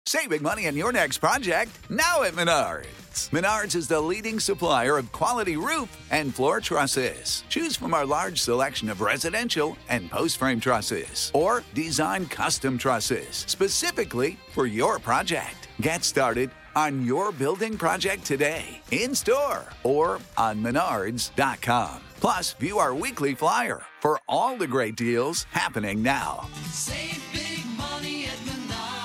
Saving money on your next project, now at Menards. Menards is the leading supplier of quality roof and floor trusses. Choose from our large selection of residential and post-frame trusses, or design custom trusses specifically for your project. Get started on your building project today, in-store or on menards.com. Plus, view our weekly flyer for all the great deals happening now. Save big money at Menards.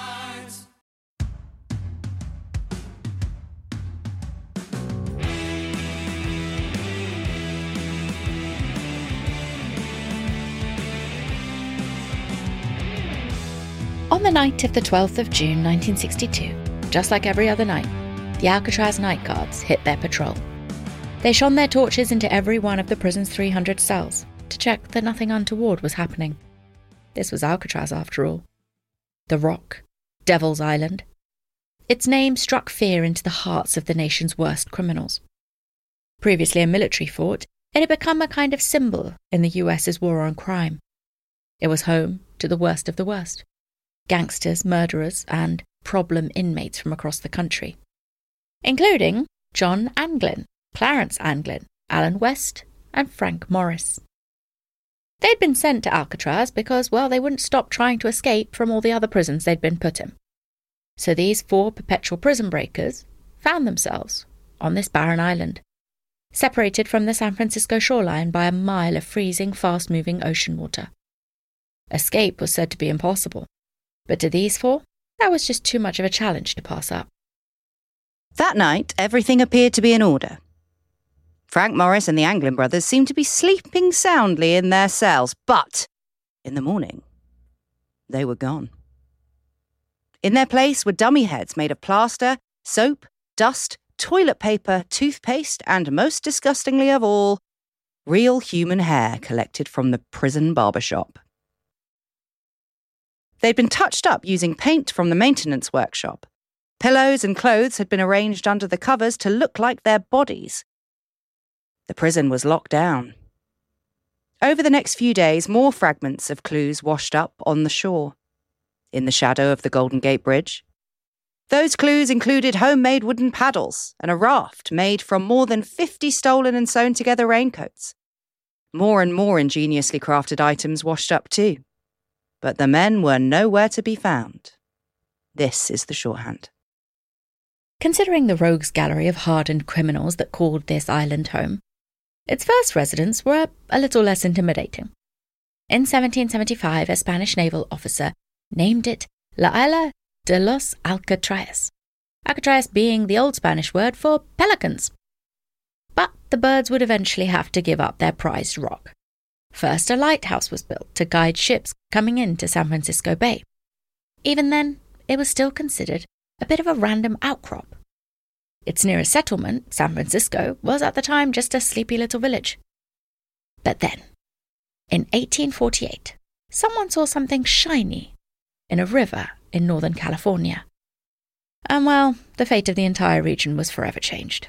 On the night of the 12th of June 1962, just like every other night, the Alcatraz night guards hit their patrol. They shone their torches into every one of the prison's 300 cells to check that nothing untoward was happening. This was Alcatraz, after all. The Rock, Devil's Island. Its name struck fear into the hearts of the nation's worst criminals. Previously a military fort, it had become a kind of symbol in the US's war on crime. It was home to the worst of the worst. Gangsters, murderers, and problem inmates from across the country, including John Anglin, Clarence Anglin, Alan West, and Frank Morris. They'd been sent to Alcatraz because, well, they wouldn't stop trying to escape from all the other prisons they'd been put in. So these 4 perpetual prison breakers found themselves on this barren island, separated from the San Francisco shoreline by a mile of freezing, fast-moving ocean water. Escape was said to be impossible. But to these 4, that was just too much of a challenge to pass up. That night, everything appeared to be in order. Frank Morris and the Anglin brothers seemed to be sleeping soundly in their cells, but in the morning, they were gone. In their place were dummy heads made of plaster, soap, dust, toilet paper, toothpaste, and most disgustingly of all, real human hair collected from the prison barbershop. They'd been touched up using paint from the maintenance workshop. Pillows and clothes had been arranged under the covers to look like their bodies. The prison was locked down. Over the next few days, more fragments of clues washed up on the shore, in the shadow of the Golden Gate Bridge. Those clues included homemade wooden paddles and a raft made from more than 50 stolen and sewn together raincoats. More and more ingeniously crafted items washed up too. But the men were nowhere to be found. This is the shorthand. Considering the rogues gallery of hardened criminals that called this island home, its first residents were a little less intimidating. In 1775, a Spanish naval officer named it La Isla de los Alcatraes, Alcatraz being the old Spanish word for pelicans. But the birds would eventually have to give up their prized rock. First, a lighthouse was built to guide ships coming into San Francisco Bay. Even then, it was still considered a bit of a random outcrop. Its nearest settlement, San Francisco, was at the time just a sleepy little village. But then, in 1848, someone saw something shiny in a river in Northern California. And well, the fate of the entire region was forever changed.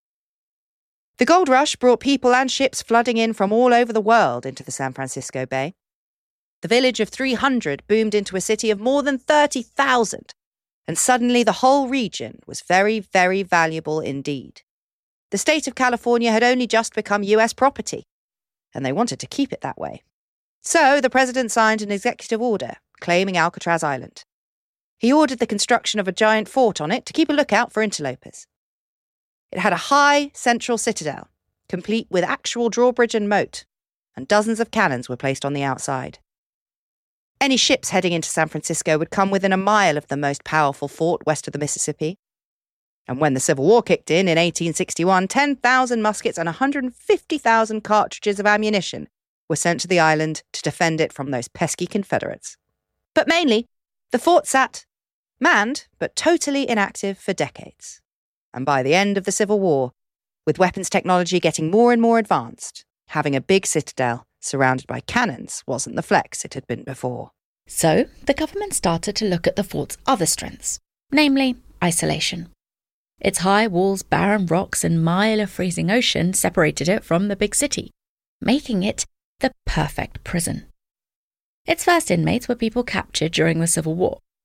The gold rush brought people and ships flooding in from all over the world into the San Francisco Bay. The village of 300 boomed into a city of more than 30,000, and suddenly the whole region was very, very valuable indeed. The state of California had only just become US property, and they wanted to keep it that way. So the president signed an executive order claiming Alcatraz Island. He ordered the construction of a giant fort on it to keep a lookout for interlopers. It had a high central citadel, complete with actual drawbridge and moat, and dozens of cannons were placed on the outside. Any ships heading into San Francisco would come within a mile of the most powerful fort west of the Mississippi. And when the Civil War kicked in 1861, 10,000 muskets and 150,000 cartridges of ammunition were sent to the island to defend it from those pesky Confederates. But mainly, the fort sat, manned but totally inactive for decades. And by the end of the Civil War, with weapons technology getting more and more advanced, having a big citadel surrounded by cannons wasn't the flex it had been before. So the government started to look at the fort's other strengths, namely isolation. Its high walls, barren rocks, and mile of freezing ocean separated it from the big city, making it the perfect prison. Its first inmates were people captured during the Civil War,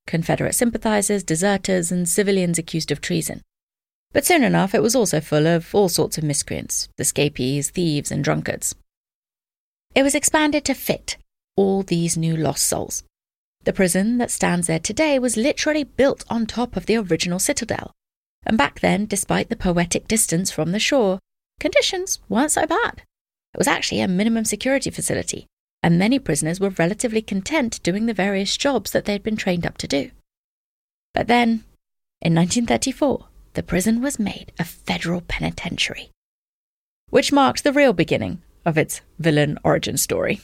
Confederate sympathizers, deserters, and civilians accused of treason. But soon enough, it was also full of all sorts of miscreants, escapees, thieves, and drunkards. It was expanded to fit all these new lost souls. The prison that stands there today was literally built on top of the original citadel. And back then, despite the poetic distance from the shore, conditions weren't so bad. It was actually a minimum security facility, and many prisoners were relatively content doing the various jobs that they'd been trained up to do. But then, in 1934, the prison was made a federal penitentiary, which marked the real beginning of its villain origin story.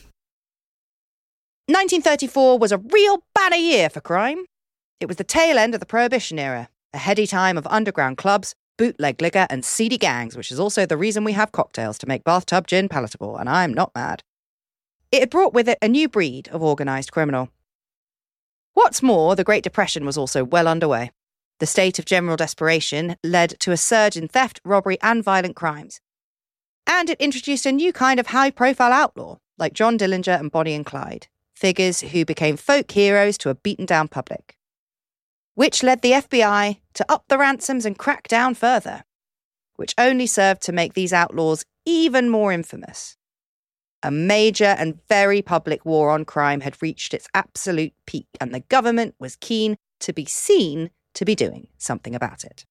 1934 was a real banner year for crime. It was the tail end of the Prohibition era, a heady time of underground clubs, bootleg liquor and seedy gangs, which is also the reason we have cocktails to make bathtub gin palatable, and I'm not mad. It had brought with it a new breed of organised criminal. What's more, the Great Depression was also well underway. The state of general desperation led to a surge in theft, robbery and violent crimes. And it introduced a new kind of high-profile outlaw, like John Dillinger and Bonnie and Clyde, figures who became folk heroes to a beaten-down public, which led the FBI to up the ransoms and crack down further, which only served to make these outlaws even more infamous. A major and very public war on crime had reached its absolute peak, and the government was keen to be seen to be doing something about it.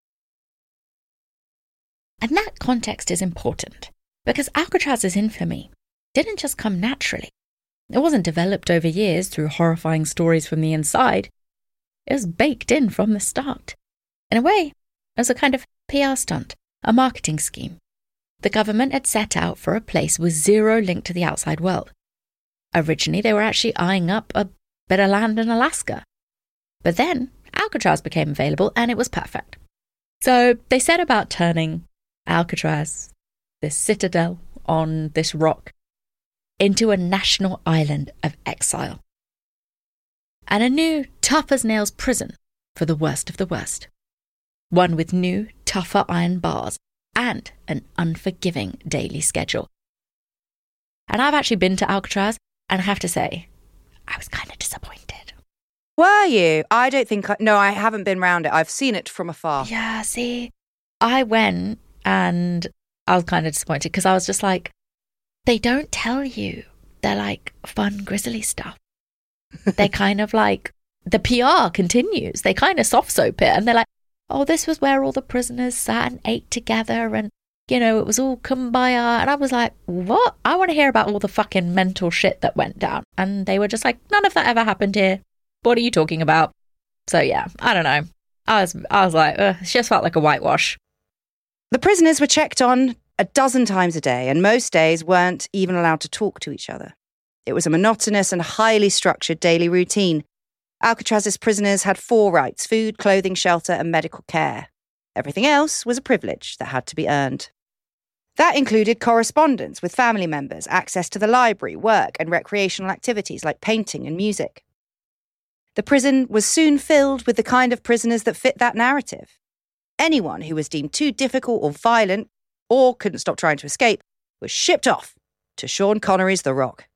And that context is important, because Alcatraz's infamy didn't just come naturally. It wasn't developed over years through horrifying stories from the inside. It was baked in from the start. In a way, it was a kind of PR stunt, a marketing scheme. The government had set out for a place with zero link to the outside world. Originally, they were actually eyeing up a bit of land in Alaska. But then, Alcatraz became available and it was perfect. So they set about turning Alcatraz, this citadel on this rock, into a national island of exile. And a new, tough-as-nails prison for the worst of the worst. One with new, tougher iron bars and an unforgiving daily schedule. And I've actually been to Alcatraz, and I have to say, I was kind of disappointed. Were you? I don't think... No, I haven't been round it. I've seen it from afar. Yeah, see, I went and I was kind of disappointed because I was just like, they don't tell you they're like fun, grisly stuff. They kind of like, the PR continues. They kind of soft soap it and they're like, oh, this was where all the prisoners sat and ate together and, you know, it was all kumbaya. And I was like, what? I want to hear about all the fucking mental shit that went down. And they were just like, none of that ever happened here. What are you talking about? So yeah, I don't know. I was like, it just felt like a whitewash. The prisoners were checked on a dozen times a day, and most days weren't even allowed to talk to each other. It was a monotonous and highly structured daily routine. Alcatraz's prisoners had 4 rights: food, clothing, shelter, and medical care. Everything else was a privilege that had to be earned. That included correspondence with family members, access to the library, work, and recreational activities like painting and music. The prison was soon filled with the kind of prisoners that fit that narrative. Anyone who was deemed too difficult or violent or couldn't stop trying to escape was shipped off to Sean Connery's The Rock.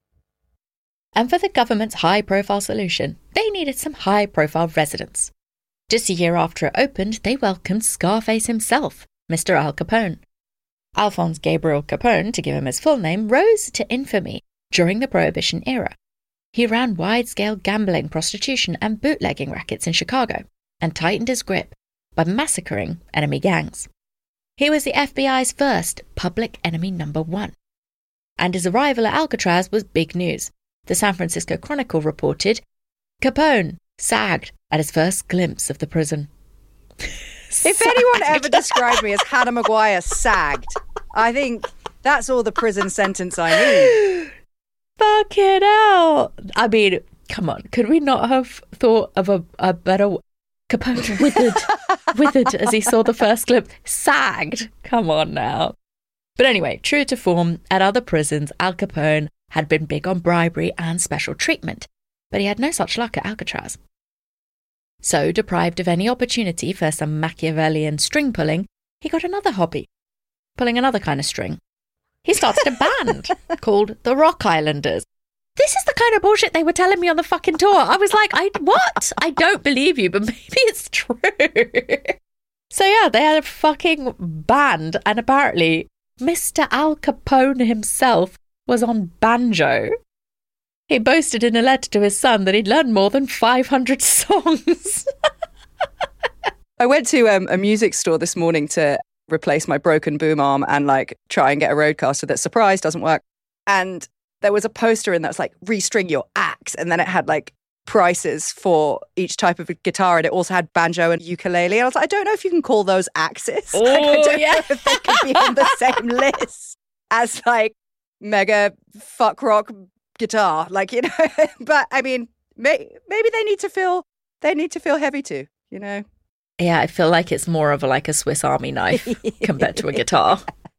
And for the government's high-profile solution, they needed some high-profile residents. Just a year after it opened, they welcomed Scarface himself, Mr. Al Capone. Alphonse Gabriel Capone, to give him his full name, rose to infamy during the Prohibition era. He ran wide-scale gambling, prostitution and bootlegging rackets in Chicago and tightened his grip by massacring enemy gangs. He was the FBI's first public enemy number 1. And his arrival at Alcatraz was big news. The San Francisco Chronicle reported, Capone sagged at his first glimpse of the prison. If anyone ever described me as Hannah Maguire sagged, I think that's all the prison sentence I need. Fuck it out. I mean, come on. Could we not have thought of a better... Capone withered as he saw the first glimpse. Sagged. Come on now. But anyway, true to form, at other prisons, Al Capone had been big on bribery and special treatment, but he had no such luck at Alcatraz. So, deprived of any opportunity for some Machiavellian string pulling, he got another hobby, pulling another kind of string. He started a band called the Rock Islanders. this is the kind of bullshit they were telling me on the fucking tour. I was like, what? I don't believe you, but maybe it's true. So yeah, they had a fucking band, and apparently Mr. Al Capone himself was on banjo. He boasted in a letter to his son that he'd learned more than 500 songs. I went to a music store this morning to replace my broken boom arm and like try and get a Rodecaster that, surprise, doesn't work. And there was a poster in that's like, restring your axe. And then it had like prices for each type of guitar. And it also had banjo and ukulele. And I was like, I don't know if you can call those axes. Oh, like, I don't know if they could be on the same list as like mega fuck rock guitar. Like, you know, but I mean, maybe they need to feel heavy too, you know? Yeah, I feel like it's more of like a Swiss Army knife compared to a guitar.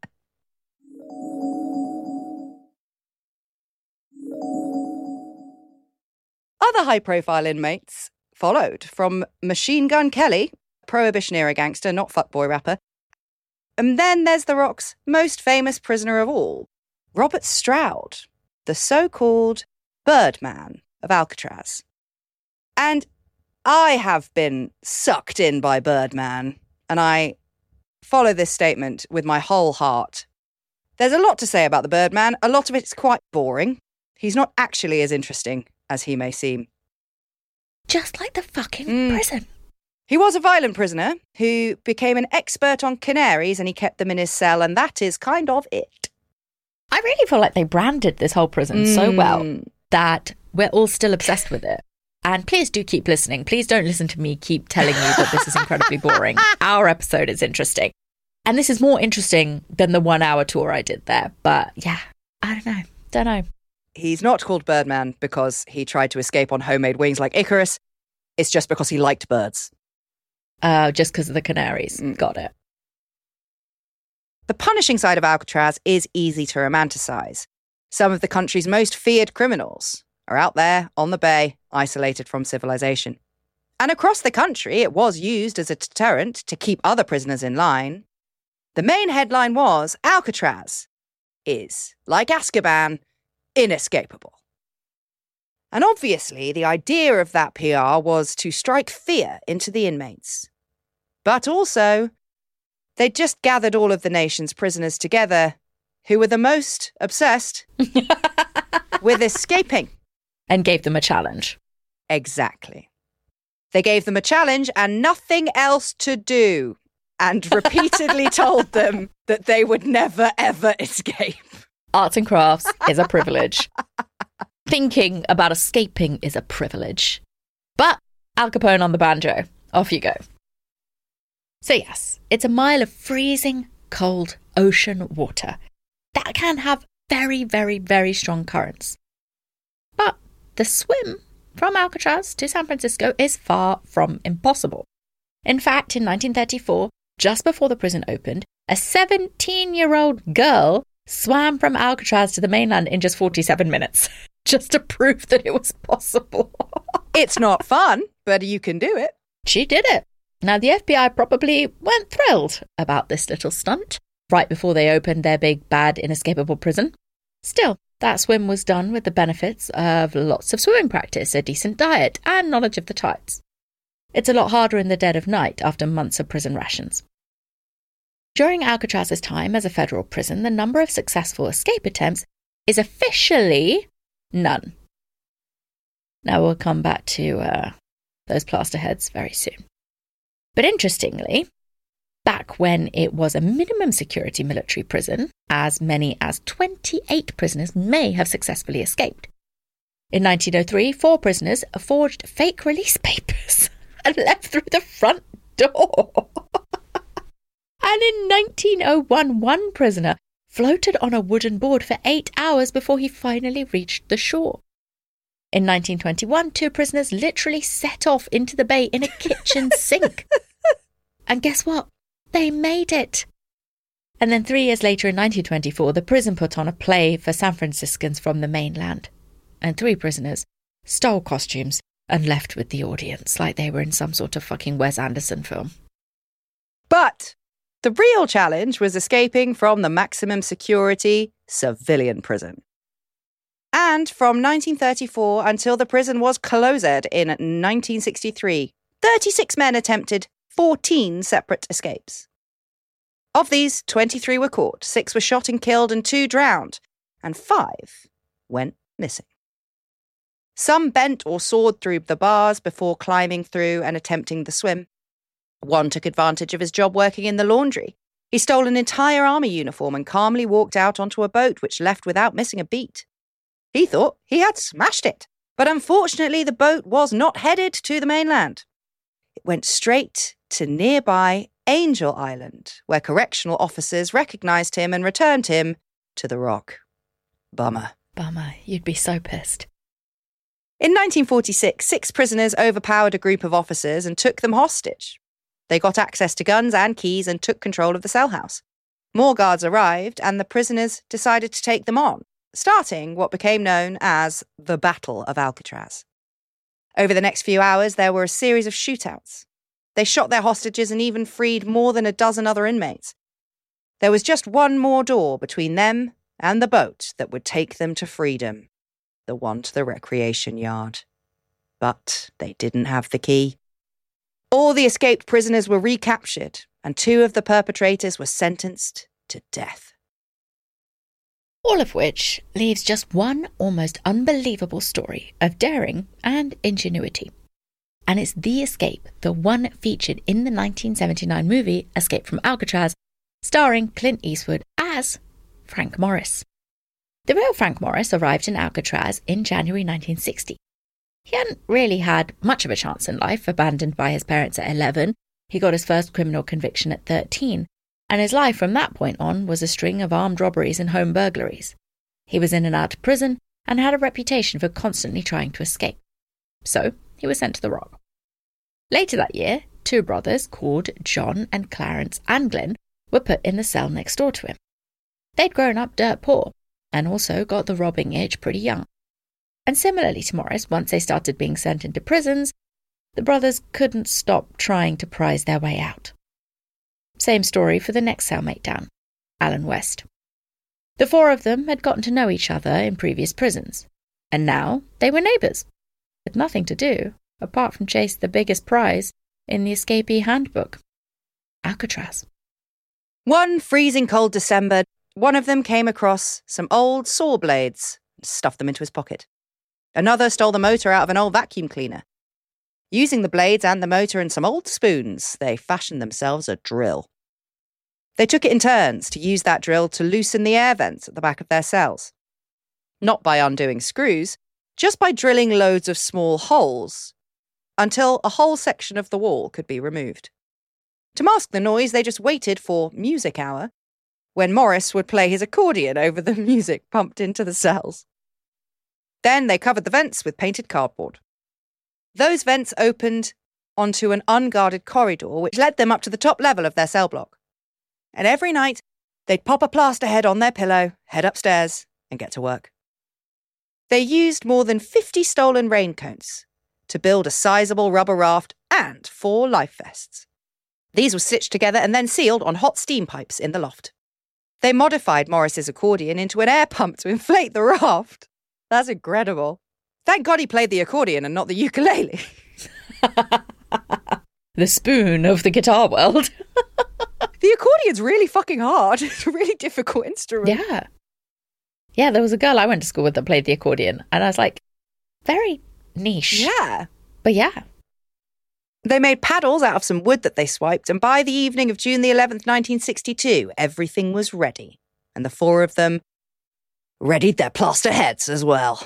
Other high-profile inmates followed, from Machine Gun Kelly, Prohibition-era gangster, not fuckboy rapper. And then there's The Rock's most famous prisoner of all, Robert Stroud, the so-called Birdman of Alcatraz. And I have been sucked in by Birdman, and I follow this statement with my whole heart. There's a lot to say about the Birdman. A lot of it's quite boring. He's not actually as interesting as he may seem. Just like the fucking prison. He was a violent prisoner who became an expert on canaries, and he kept them in his cell, and that is kind of it. I really feel like they branded this whole prison so well that we're all still obsessed with it. And please do keep listening. Please don't listen to me keep telling you that this is incredibly boring. Our episode is interesting. And this is more interesting than the 1 hour tour I did there. But yeah, I don't know. He's not called Birdman because he tried to escape on homemade wings like Icarus. It's just because he liked birds. Just because of the canaries. Got it. The punishing side of Alcatraz is easy to romanticize. Some of the country's most feared criminals are out there on the bay, isolated from civilization. And across the country, it was used as a deterrent to keep other prisoners in line. The main headline was, Alcatraz is, like Azkaban, inescapable. And obviously, the idea of that PR was to strike fear into the inmates. But also, they just gathered all of the nation's prisoners together who were the most obsessed with escaping. And gave them a challenge. Exactly. They gave them a challenge and nothing else to do, and repeatedly told them that they would never, ever escape. Arts and crafts is a privilege. Thinking about escaping is a privilege. But Al Capone on the banjo. Off you go. So yes, it's a mile of freezing, cold ocean water that can have very, very, very strong currents. But the swim from Alcatraz to San Francisco is far from impossible. In fact, in 1934, just before the prison opened, a 17-year-old girl swam from Alcatraz to the mainland in just 47 minutes, just to prove that it was possible. It's not fun, but you can do it. She did it. Now, the FBI probably weren't thrilled about this little stunt right before they opened their big, bad, inescapable prison. Still, that swim was done with the benefits of lots of swimming practice, a decent diet, and knowledge of the tides. It's a lot harder in the dead of night after months of prison rations. During Alcatraz's time as a federal prison, the number of successful escape attempts is officially none. Now we'll come back to those plaster heads very soon. But interestingly, back when it was a minimum security military prison, as many as 28 prisoners may have successfully escaped. In 1903, 4 prisoners forged fake release papers and left through the front door. And in 1901, one prisoner floated on a wooden board for 8 hours before he finally reached the shore. In 1921, 2 prisoners literally set off into the bay in a kitchen sink. And guess what? They made it. And then 3 years later, in 1924, the prison put on a play for San Franciscans from the mainland. And 3 prisoners stole costumes and left with the audience like they were in some sort of fucking Wes Anderson film. But the real challenge was escaping from the maximum security civilian prison. And from 1934 until the prison was closed in 1963, 36 men attempted 14 separate escapes. Of these, 23 were caught, 6 were shot and killed, and 2 drowned, and 5 went missing. Some bent or sawed through the bars before climbing through and attempting the swim. One took advantage of his job working in the laundry. He stole an entire army uniform and calmly walked out onto a boat which left without missing a beat. He thought he had smashed it, but unfortunately the boat was not headed to the mainland. It went straight to nearby Angel Island, where correctional officers recognised him and returned him to the Rock. Bummer. Bummer, you'd be so pissed. In 1946, 6 prisoners overpowered a group of officers and took them hostage. They got access to guns and keys and took control of the cell house. More guards arrived and the prisoners decided to take them on, starting what became known as the Battle of Alcatraz. Over the next few hours, there were a series of shootouts. They shot their hostages and even freed more than a dozen other inmates. There was just one more door between them and the boat that would take them to freedom, the one to the recreation yard. But they didn't have the key. All the escaped prisoners were recaptured, and 2 of the perpetrators were sentenced to death. All of which leaves just one almost unbelievable story of daring and ingenuity. And it's the escape, the one featured in the 1979 movie Escape from Alcatraz, starring Clint Eastwood as Frank Morris. The real Frank Morris arrived in Alcatraz in January 1960. He hadn't really had much of a chance in life, abandoned by his parents at 11. He got his first criminal conviction at 13. And his life from that point on was a string of armed robberies and home burglaries. He was in and out of prison and had a reputation for constantly trying to escape. So he was sent to the Rock. Later that year, 2 brothers called John and Clarence Anglin were put in the cell next door to him. They'd grown up dirt poor and also got the robbing itch pretty young. And similarly to Morris, once they started being sent into prisons, the brothers couldn't stop trying to prize their way out. Same story for the next cellmate down, Alan West. The 4 of them had gotten to know each other in previous prisons, and now they were neighbours, with nothing to do apart from chase the biggest prize in the escapee handbook, Alcatraz. One freezing cold December, one of them came across some old saw blades and stuffed them into his pocket. Another stole the motor out of an old vacuum cleaner. Using the blades and the motor and some old spoons, they fashioned themselves a drill. They took it in turns to use that drill to loosen the air vents at the back of their cells. Not by undoing screws, just by drilling loads of small holes, until a whole section of the wall could be removed. To mask the noise, they just waited for music hour, when Morris would play his accordion over the music pumped into the cells. Then they covered the vents with painted cardboard. Those vents opened onto an unguarded corridor which led them up to the top level of their cell block. And every night, they'd pop a plaster head on their pillow, head upstairs, and get to work. They used more than 50 stolen raincoats to build a sizable rubber raft and 4 life vests. These were stitched together and then sealed on hot steam pipes in the loft. They modified Morris's accordion into an air pump to inflate the raft. That's incredible. Thank God he played the accordion and not the ukulele. The spoon of the guitar world. The accordion's really fucking hard. It's a really difficult instrument. Yeah. Yeah, there was a girl I went to school with that played the accordion, and I was like, very niche. Yeah. But yeah. They made paddles out of some wood that they swiped, and by the evening of June the 11th, 1962, everything was ready. And the 4 of them readied their plaster heads as well.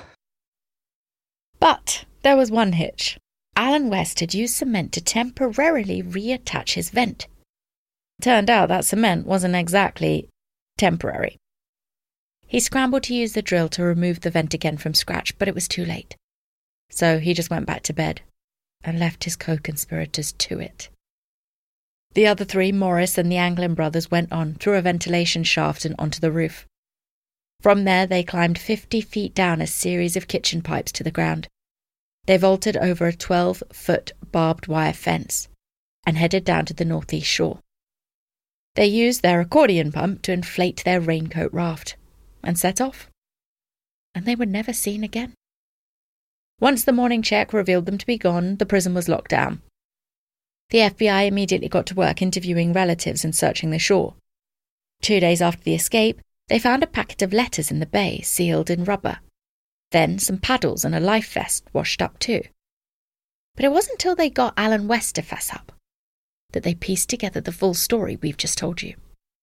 But there was one hitch. Alan West had used cement to temporarily reattach his vent. Turned out that cement wasn't exactly temporary. He scrambled to use the drill to remove the vent again from scratch, but it was too late. So he just went back to bed and left his co-conspirators to it. The other 3, Morris and the Anglin brothers, went on through a ventilation shaft and onto the roof. From there, they climbed 50 feet down a series of kitchen pipes to the ground. They vaulted over a 12-foot barbed wire fence and headed down to the northeast shore. They used their accordion pump to inflate their raincoat raft and set off. and they were never seen again. Once the morning check revealed them to be gone, the prison was locked down. The FBI immediately got to work interviewing relatives and searching the shore. 2 days after the escape, they found a packet of letters in the bay, sealed in rubber. Then some paddles and a life vest washed up too. But it wasn't until they got Alan West to fess up that they pieced together the full story we've just told you.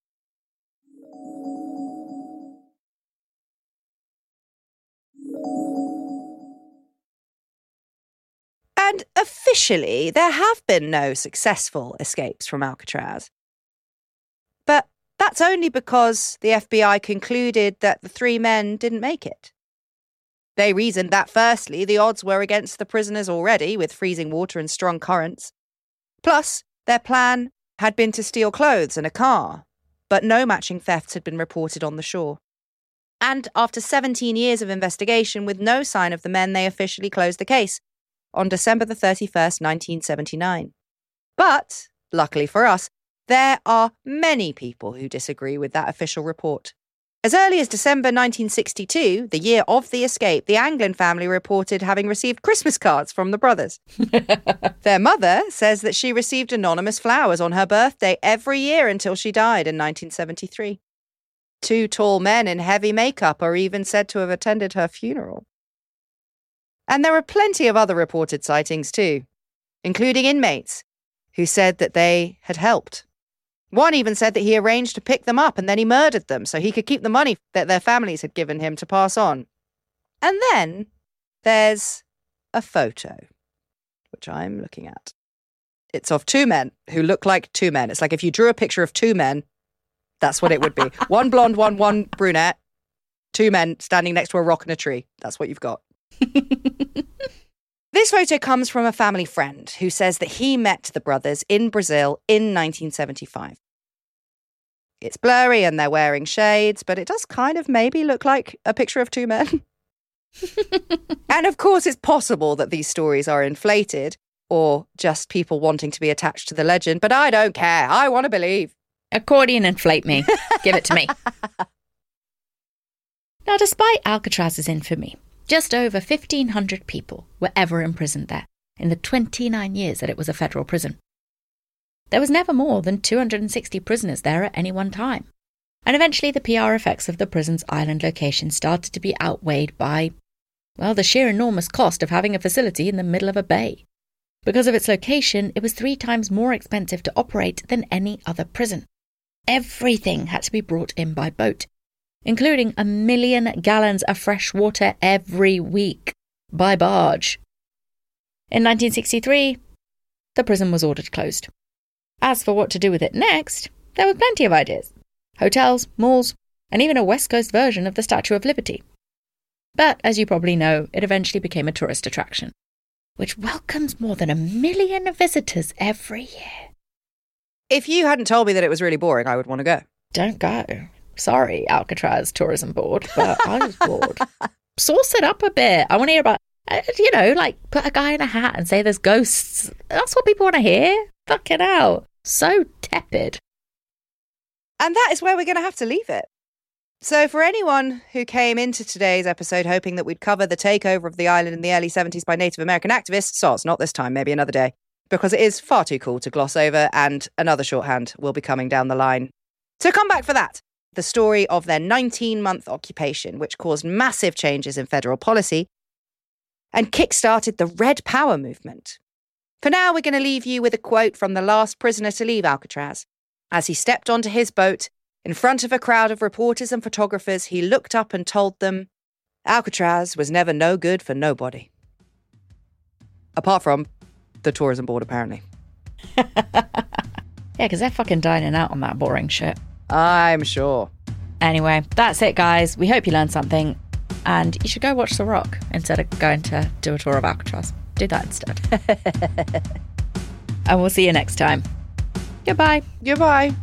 And officially, there have been no successful escapes from Alcatraz. But that's only because the FBI concluded that the 3 men didn't make it. They reasoned that, firstly, the odds were against the prisoners already, with freezing water and strong currents. Plus, their plan had been to steal clothes and a car, but no matching thefts had been reported on the shore. And after 17 years of investigation with no sign of the men, they officially closed the case on December the 31st, 1979. But, luckily for us, there are many people who disagree with that official report. As early as December 1962, the year of the escape, the Anglin family reported having received Christmas cards from the brothers. Their mother says that she received anonymous flowers on her birthday every year until she died in 1973. 2 tall men in heavy makeup are even said to have attended her funeral. And there are plenty of other reported sightings too, including inmates who said that they had helped. One even said that he arranged to pick them up and then he murdered them so he could keep the money that their families had given him to pass on. And then there's a photo, which I'm looking at. It's of 2 men who look like 2 men. It's like if you drew a picture of 2 men, that's what it would be. One blonde, one brunette, 2 men standing next to a rock and a tree. That's what you've got. This photo comes from a family friend who says that he met the brothers in Brazil in 1975. It's blurry and they're wearing shades, but it does kind of maybe look like a picture of 2 men. And of course, it's possible that these stories are inflated or just people wanting to be attached to the legend, but I don't care. I want to believe. Accordion inflate me. Give it to me. Now, despite Alcatraz's infamy, just over 1,500 people were ever imprisoned there in the 29 years that it was a federal prison. There was never more than 260 prisoners there at any one time. And eventually the PR effects of the prison's island location started to be outweighed by, well, the sheer enormous cost of having a facility in the middle of a bay. Because of its location, it was 3 times more expensive to operate than any other prison. Everything had to be brought in by boat, including 1 million gallons of fresh water every week by barge. In 1963, the prison was ordered closed. As for what to do with it next, there were plenty of ideas. Hotels, malls, and even a West Coast version of the Statue of Liberty. But, as you probably know, it eventually became a tourist attraction, which welcomes more than 1 million visitors every year. If you hadn't told me that it was really boring, I would want to go. Don't go. Sorry, Alcatraz Tourism Board, but I was bored. Sauce it up a bit. I want to hear about, like put a guy in a hat and say there's ghosts. That's what people want to hear. Fucking hell. So tepid. And that is where we're going to have to leave it. So for anyone who came into today's episode hoping that we'd cover the takeover of the island in the early 70s by Native American activists, soz, not this time, maybe another day, because it is far too cool to gloss over and another shorthand will be coming down the line. So come back for that. The story of their 19-month occupation, which caused massive changes in federal policy and kick-started the Red Power movement. For now, we're going to leave you with a quote from the last prisoner to leave Alcatraz. As he stepped onto his boat, in front of a crowd of reporters and photographers, he looked up and told them, Alcatraz was never no good for nobody. Apart from the tourism board, apparently. Yeah, because they're fucking dining out on that boring shit. I'm sure. Anyway, that's it, guys. We hope you learned something. And you should go watch The Rock instead of going to do a tour of Alcatraz. Do that instead. And we'll see you next time. Goodbye. Goodbye.